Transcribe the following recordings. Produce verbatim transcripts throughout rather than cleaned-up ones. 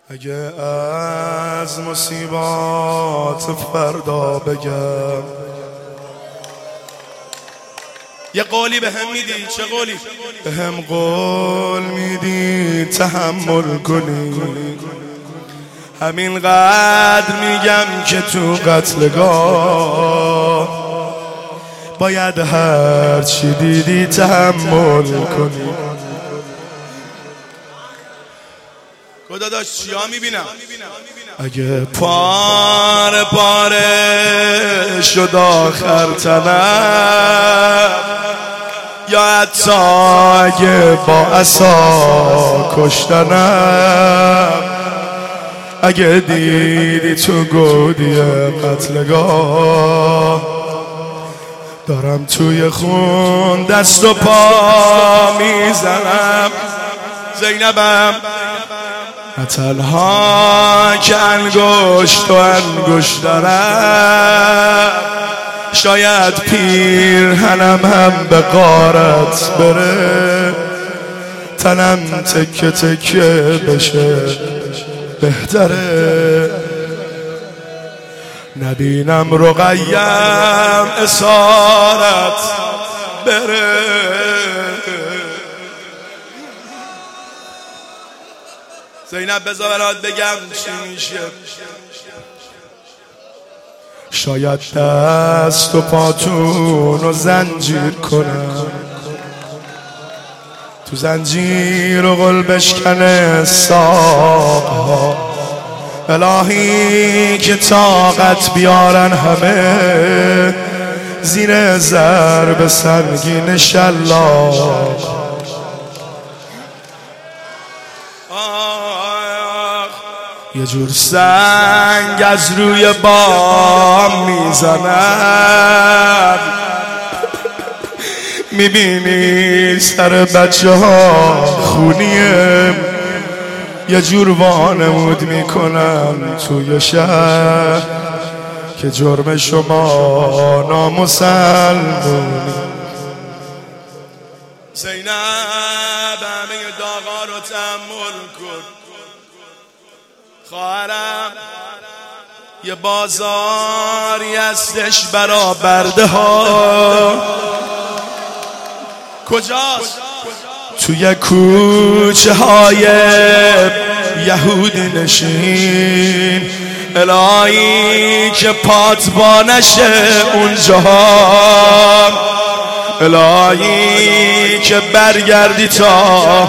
اگه از مصیبات فردا بگم یه قولی به هم میدی؟ چه قولی؟ به هم قول میدی تحمل کنی، همینقدر میگم که تو قتلگاه باید هر چی دیدی تحمل کنی. خدا داشت چیا میبینم؟ اگه پاره پاره شد آخر تنم، یا حتی اگه با عصا کشتنم، اگه دیدی تو گودی قتلگاه دارم توی خون دست و پا میزنم، زینبم نه تنها که انگشت و انگشترم، شاید پیرهنم هم به غارت بره، تنم تکه تکه بشه بهتره، نبینم رقیم اسارت بره. زینب بذار برات بگم چی میشه. شاید دست و پاتون و زنجیر کنم، تو زنجیر و غل بشکنه ساقها، الهی که طاقت بیارن همه زیر ضرب سنگین شلاق. یه جور سنگ از روی بام میزنن، میبینی سر بچه ها خونیه، یه جور وانمود میکنن توی شهر که جرم شما نامسلمونی. زینب همه داغا رو تحمل کن خواهرم، یه بازاری هستش برا برده ها. کجاست؟ توی کوچه های یهودی نشین، الهی که پات با نشه اونجا، الهی که برگردی تا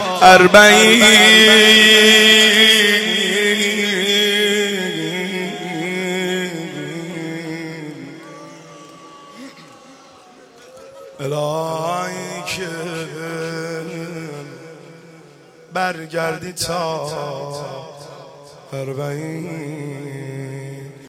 اربعین. الهی که برگردی تا اربعین.